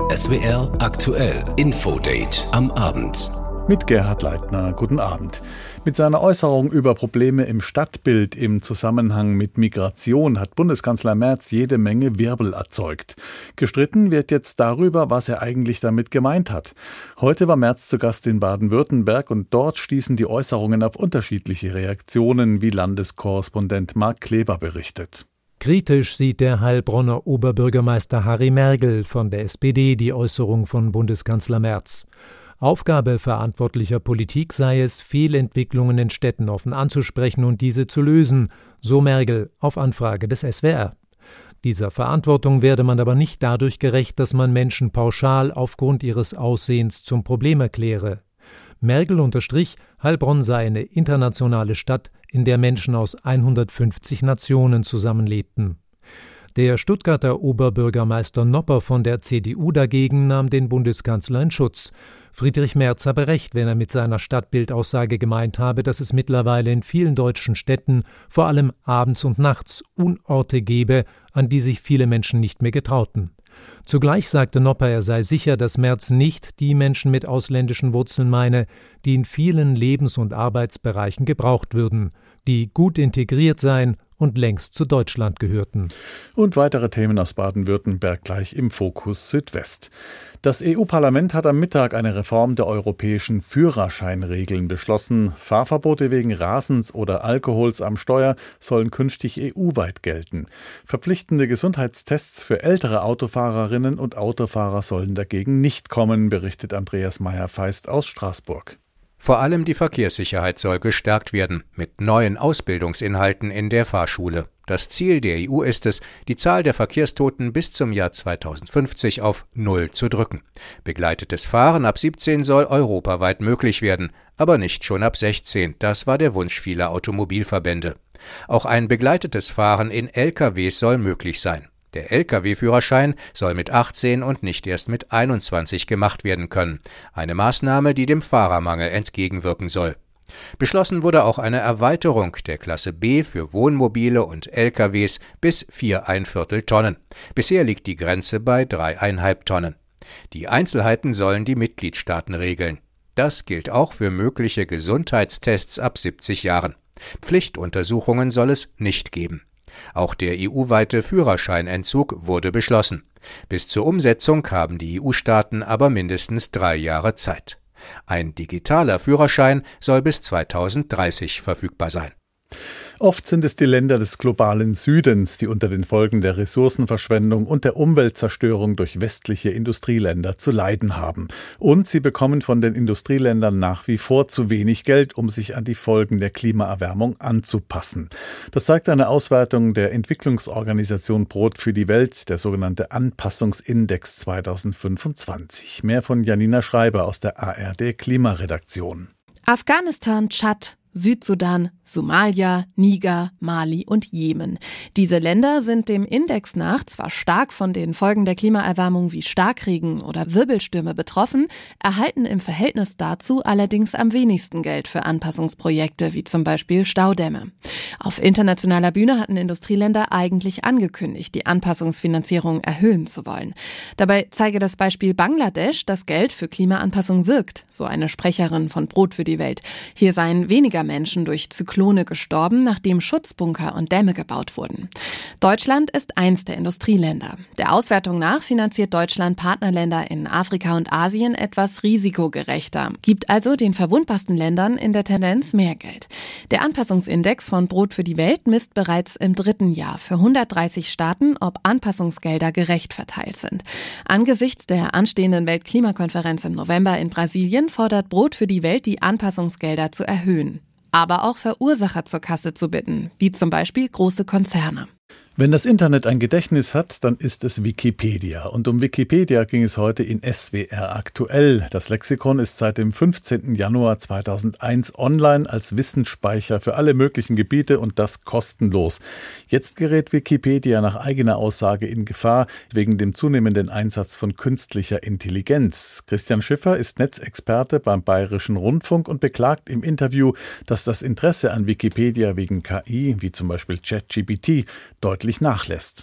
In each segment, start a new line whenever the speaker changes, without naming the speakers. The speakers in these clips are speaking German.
SWR aktuell Infodate am Abend.
Mit Gerhard Leitner, guten Abend. Mit seiner Äußerung über Probleme im Stadtbild im Zusammenhang mit Migration hat Bundeskanzler Merz jede Menge Wirbel erzeugt. Gestritten wird jetzt darüber, was er eigentlich damit gemeint hat. Heute war Merz zu Gast in Baden-Württemberg und dort stießen die Äußerungen auf unterschiedliche Reaktionen, wie Landeskorrespondent Marc Kleber berichtet.
Kritisch sieht der Heilbronner Oberbürgermeister Harry Mergel von der SPD die Äußerung von Bundeskanzler Merz. Aufgabe verantwortlicher Politik sei es, Fehlentwicklungen in Städten offen anzusprechen und diese zu lösen, so Mergel auf Anfrage des SWR. Dieser Verantwortung werde man aber nicht dadurch gerecht, dass man Menschen pauschal aufgrund ihres Aussehens zum Problem erkläre. Mergel unterstrich, Heilbronn sei eine internationale Stadt, in der Menschen aus 150 Nationen zusammenlebten. Der Stuttgarter Oberbürgermeister Nopper von der CDU dagegen nahm den Bundeskanzler in Schutz. Friedrich Merz habe recht, wenn er mit seiner Stadtbildaussage gemeint habe, dass es mittlerweile in vielen deutschen Städten, vor allem abends und nachts, Unorte gebe, an die sich viele Menschen nicht mehr getrauten. Zugleich sagte Nopper, er sei sicher, dass Merz nicht die Menschen mit ausländischen Wurzeln meine, die in vielen Lebens- und Arbeitsbereichen gebraucht würden, die gut integriert seien und längst zu Deutschland gehörten.
Und weitere Themen aus Baden-Württemberg gleich im Fokus Südwest. Das EU-Parlament hat am Mittag eine Reform der europäischen Führerscheinregeln beschlossen. Fahrverbote wegen Rasens oder Alkohols am Steuer sollen künftig EU-weit gelten. Verpflichtende Gesundheitstests für ältere Autofahrerinnen und Autofahrer sollen dagegen nicht kommen, berichtet Andreas Meyer-Feist aus Straßburg.
Vor allem die Verkehrssicherheit soll gestärkt werden, mit neuen Ausbildungsinhalten in der Fahrschule. Das Ziel der EU ist es, die Zahl der Verkehrstoten bis zum Jahr 2050 auf 0 zu drücken. Begleitetes Fahren ab 17 soll europaweit möglich werden, aber nicht schon ab 16. Das war der Wunsch vieler Automobilverbände. Auch ein begleitetes Fahren in LKWs soll möglich sein. Der Lkw-Führerschein soll mit 18 und nicht erst mit 21 gemacht werden können. Eine Maßnahme, die dem Fahrermangel entgegenwirken soll. Beschlossen wurde auch eine Erweiterung der Klasse B für Wohnmobile und LKWs bis 4,25 Tonnen. Bisher liegt die Grenze bei 3,5 Tonnen. Die Einzelheiten sollen die Mitgliedstaaten regeln. Das gilt auch für mögliche Gesundheitstests ab 70 Jahren. Pflichtuntersuchungen soll es nicht geben. Auch der EU-weite Führerscheinentzug wurde beschlossen. Bis zur Umsetzung haben die EU-Staaten aber mindestens 3 Jahre Zeit. Ein digitaler Führerschein soll bis 2030 verfügbar sein.
Oft sind es die Länder des globalen Südens, die unter den Folgen der Ressourcenverschwendung und der Umweltzerstörung durch westliche Industrieländer zu leiden haben. Und sie bekommen von den Industrieländern nach wie vor zu wenig Geld, um sich an die Folgen der Klimaerwärmung anzupassen. Das zeigt eine Auswertung der Entwicklungsorganisation Brot für die Welt, der sogenannte Anpassungsindex 2025. Mehr von Janina Schreiber aus der ARD Klimaredaktion.
Afghanistan, Tschad, Südsudan, Somalia, Niger, Mali und Jemen. Diese Länder sind dem Index nach zwar stark von den Folgen der Klimaerwärmung wie Starkregen oder Wirbelstürme betroffen, erhalten im Verhältnis dazu allerdings am wenigsten Geld für Anpassungsprojekte wie zum Beispiel Staudämme. Auf internationaler Bühne hatten Industrieländer eigentlich angekündigt, die Anpassungsfinanzierung erhöhen zu wollen. Dabei zeige das Beispiel Bangladesch, dass Geld für Klimaanpassung wirkt, so eine Sprecherin von Brot für die Welt. Hier seien weniger Menschen durch Zyklone gestorben, nachdem Schutzbunker und Dämme gebaut wurden. Deutschland ist eins der Industrieländer. Der Auswertung nach finanziert Deutschland Partnerländer in Afrika und Asien etwas risikogerechter, gibt also den verwundbarsten Ländern in der Tendenz mehr Geld. Der Anpassungsindex von Brot für die Welt misst bereits im 3. Jahr für 130 Staaten, ob Anpassungsgelder gerecht verteilt sind. Angesichts der anstehenden Weltklimakonferenz im November in Brasilien fordert Brot für die Welt, die Anpassungsgelder zu erhöhen. Aber auch Verursacher zur Kasse zu bitten, wie zum Beispiel große Konzerne.
Wenn das Internet ein Gedächtnis hat, dann ist es Wikipedia. Und um Wikipedia ging es heute in SWR aktuell. Das Lexikon ist seit dem 15. Januar 2001 online als Wissensspeicher für alle möglichen Gebiete und das kostenlos. Jetzt gerät Wikipedia nach eigener Aussage in Gefahr wegen dem zunehmenden Einsatz von künstlicher Intelligenz. Christian Schiffer ist Netzexperte beim Bayerischen Rundfunk und beklagt im Interview, dass das Interesse an Wikipedia wegen KI, wie zum Beispiel ChatGPT, deutlich nachlässt.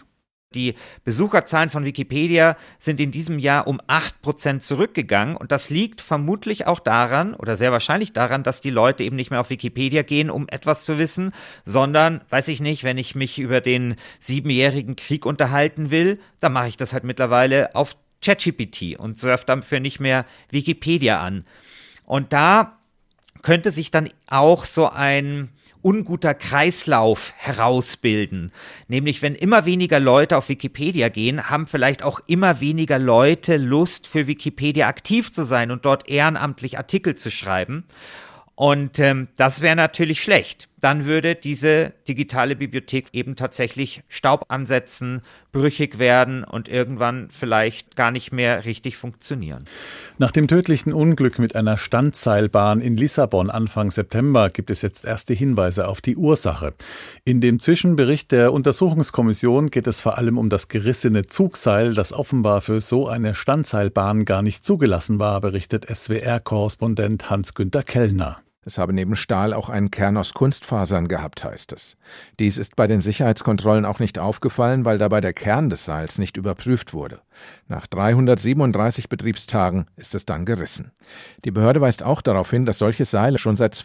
Die Besucherzahlen von Wikipedia sind in diesem Jahr um 8% zurückgegangen und das liegt vermutlich auch daran oder sehr wahrscheinlich daran, dass die Leute eben nicht mehr auf Wikipedia gehen, um etwas zu wissen, sondern, weiß ich nicht, wenn ich mich über den 7-jährigen Krieg unterhalten will, dann mache ich das halt mittlerweile auf ChatGPT und surfe dafür nicht mehr Wikipedia an. Und da könnte sich dann auch so ein unguter Kreislauf herausbilden. Nämlich, wenn immer weniger Leute auf Wikipedia gehen, haben vielleicht auch immer weniger Leute Lust, für Wikipedia aktiv zu sein und dort ehrenamtlich Artikel zu schreiben. Und das wäre natürlich schlecht. Dann würde diese digitale Bibliothek eben tatsächlich Staub ansetzen, brüchig werden und irgendwann vielleicht gar nicht mehr richtig funktionieren.
Nach dem tödlichen Unglück mit einer Standseilbahn in Lissabon Anfang September gibt es jetzt erste Hinweise auf die Ursache. In dem Zwischenbericht der Untersuchungskommission geht es vor allem um das gerissene Zugseil, das offenbar für so eine Standseilbahn gar nicht zugelassen war, berichtet SWR-Korrespondent Hans-Günter Kellner.
Es habe neben Stahl auch einen Kern aus Kunstfasern gehabt, heißt es. Dies ist bei den Sicherheitskontrollen auch nicht aufgefallen, weil dabei der Kern des Seils nicht überprüft wurde. Nach 337 Betriebstagen ist es dann gerissen. Die Behörde weist auch darauf hin, dass solche Seile schon seit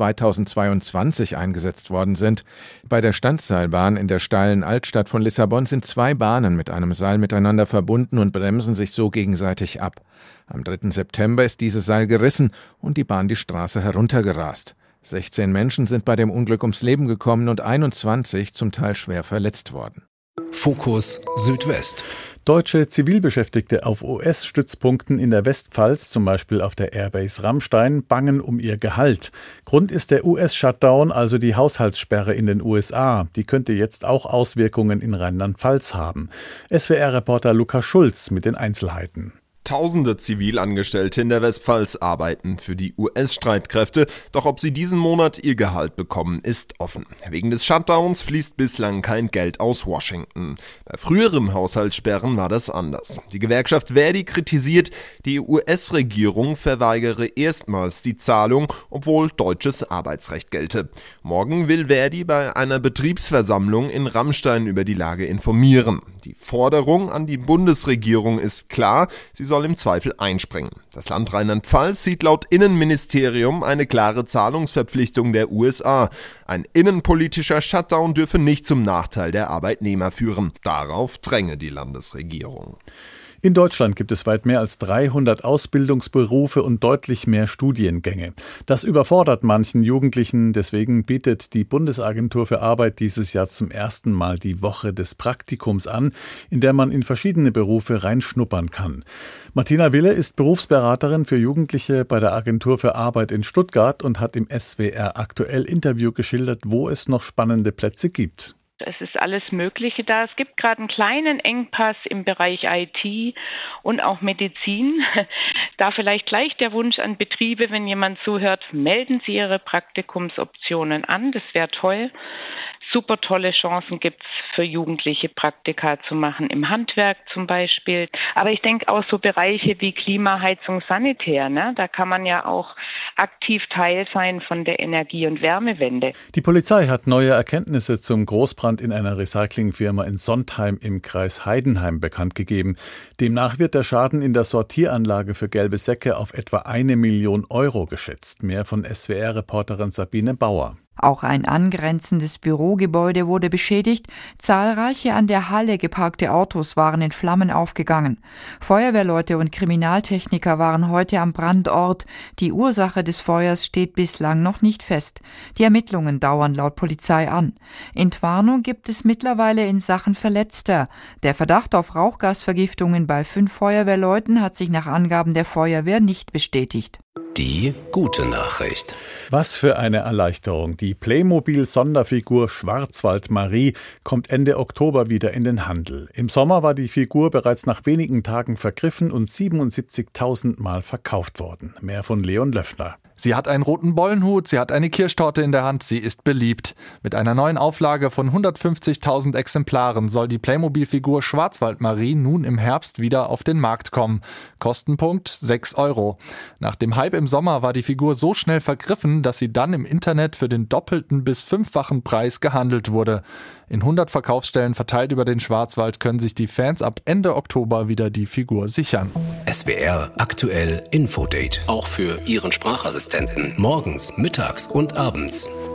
2022 eingesetzt worden sind. Bei der Standseilbahn in der steilen Altstadt von Lissabon sind 2 Bahnen mit einem Seil miteinander verbunden und bremsen sich so gegenseitig ab. Am 3. September ist dieses Seil gerissen und die Bahn die Straße heruntergerast. 16 Menschen sind bei dem Unglück ums Leben gekommen und 21 zum Teil schwer verletzt worden.
Fokus Südwest.
Deutsche Zivilbeschäftigte auf US-Stützpunkten in der Westpfalz, zum Beispiel auf der Airbase Ramstein, bangen um ihr Gehalt. Grund ist der US-Shutdown, also die Haushaltssperre in den USA. Die könnte jetzt auch Auswirkungen in Rheinland-Pfalz haben. SWR-Reporter Lukas Schulz mit den Einzelheiten.
Tausende Zivilangestellte in der Westpfalz arbeiten für die US-Streitkräfte, doch ob sie diesen Monat ihr Gehalt bekommen, ist offen. Wegen des Shutdowns fließt bislang kein Geld aus Washington. Bei früheren Haushaltssperren war das anders. Die Gewerkschaft Verdi kritisiert, die US-Regierung verweigere erstmals die Zahlung, obwohl deutsches Arbeitsrecht gelte. Morgen will Verdi bei einer Betriebsversammlung in Ramstein über die Lage informieren. Die Forderung an die Bundesregierung ist klar, sie soll im Zweifel einspringen. Das Land Rheinland-Pfalz sieht laut Innenministerium eine klare Zahlungsverpflichtung der USA. Ein innenpolitischer Shutdown dürfe nicht zum Nachteil der Arbeitnehmer führen. Darauf dränge die Landesregierung.
In Deutschland gibt es weit mehr als 300 Ausbildungsberufe und deutlich mehr Studiengänge. Das überfordert manchen Jugendlichen. Deswegen bietet die Bundesagentur für Arbeit dieses Jahr zum ersten Mal die Woche des Praktikums an, in der man in verschiedene Berufe reinschnuppern kann. Martina Wille ist Berufsberaterin für Jugendliche bei der Agentur für Arbeit in Stuttgart und hat im SWR aktuell Interview geschildert, wo es noch spannende Plätze gibt.
Es ist alles Mögliche da. Es gibt gerade einen kleinen Engpass im Bereich IT und auch Medizin. Da vielleicht gleich der Wunsch an Betriebe, wenn jemand zuhört, melden Sie Ihre Praktikumsoptionen an. Das wäre toll. Super tolle Chancen gibt es für Jugendliche, Praktika zu machen, im Handwerk zum Beispiel. Aber ich denke auch so Bereiche wie Klimaheizung, Sanitär, ne? Da kann man ja auch aktiv Teil sein von der Energie- und Wärmewende.
Die Polizei hat neue Erkenntnisse zum Großbrand in einer Recyclingfirma in Sontheim im Kreis Heidenheim bekannt gegeben. Demnach wird der Schaden in der Sortieranlage für gelbe Säcke auf etwa 1 Million Euro geschätzt. Mehr von SWR-Reporterin Sabine Bauer.
Auch ein angrenzendes Bürogebäude wurde beschädigt. Zahlreiche an der Halle geparkte Autos waren in Flammen aufgegangen. Feuerwehrleute und Kriminaltechniker waren heute am Brandort. Die Ursache des Feuers steht bislang noch nicht fest. Die Ermittlungen dauern laut Polizei an. Entwarnung gibt es mittlerweile in Sachen Verletzter. Der Verdacht auf Rauchgasvergiftungen bei 5 Feuerwehrleuten hat sich nach Angaben der Feuerwehr nicht bestätigt.
Die gute Nachricht.
Was für eine Erleichterung. Die Playmobil-Sonderfigur Schwarzwald Marie kommt Ende Oktober wieder in den Handel. Im Sommer war die Figur bereits nach wenigen Tagen vergriffen und 77.000 Mal verkauft worden. Mehr von Leon Löffner.
Sie hat einen roten Bollenhut, sie hat eine Kirschtorte in der Hand, sie ist beliebt. Mit einer neuen Auflage von 150.000 Exemplaren soll die Playmobil-Figur Schwarzwaldmarie nun im Herbst wieder auf den Markt kommen. Kostenpunkt 6 €. Nach dem Hype im Sommer war die Figur so schnell vergriffen, dass sie dann im Internet für den doppelten bis 5-fachen Preis gehandelt wurde. In 100 Verkaufsstellen verteilt über den Schwarzwald können sich die Fans ab Ende Oktober wieder die Figur sichern.
SWR aktuell Infodate. Auch für Ihren Sprachassistenten. Morgens, mittags und abends.